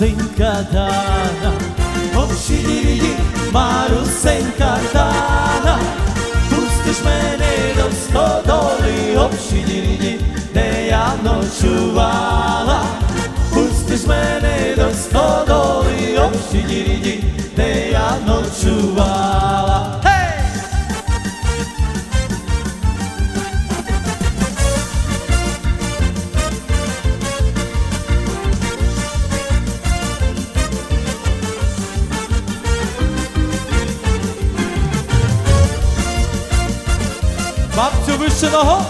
Марусенька Дана, общі Марусенька Дана, пустиш мене до стодоли, общі де я ночувала, пустиш мене до стодоли, общі де я ночувала. Бабцю вищеного.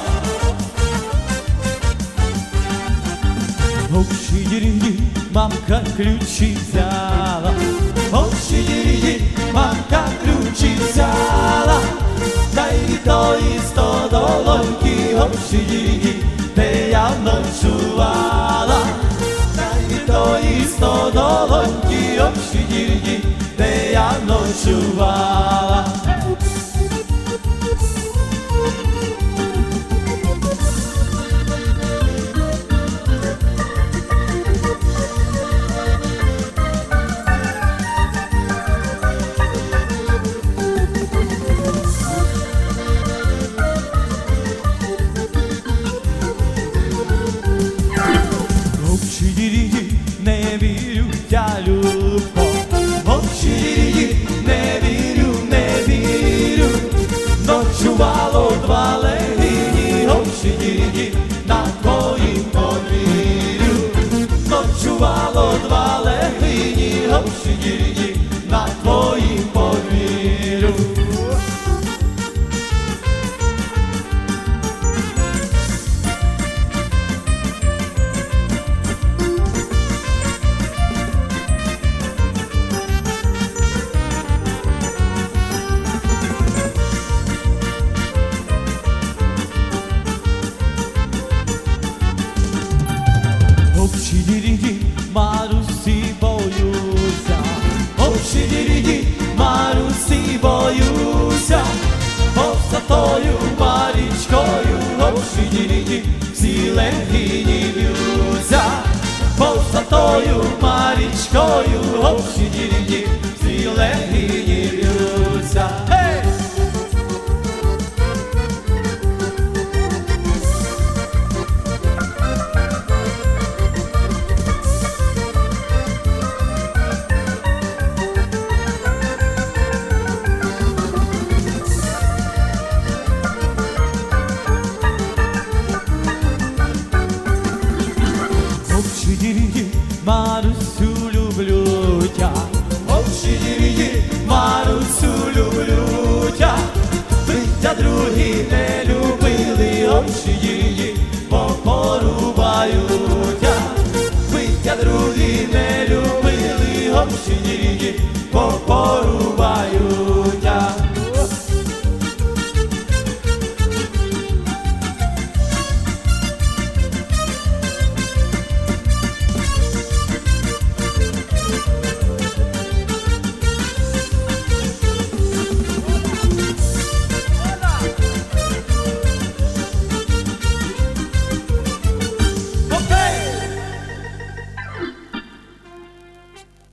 Общі мамка ключі взяла, общі мамка ключі взяла, дай тої стодолоньки, общі де я ночувала, дай тої стодолоньки, общі де я ночувала. Не вірю, я любов, общі не вірю, не вірю, ночувало два легині, общі на твоїм подвір'ю, ночувало два легині, общі на твоїм подвір'ю. Марусі боюся, общі Марусі боюся, поза тою Марічкою, общі всі легині б'юся, поза тою Марічкою, общі всі легині б'юся. Марусю люблю тя, общі Марусю люблю тя, виття другий не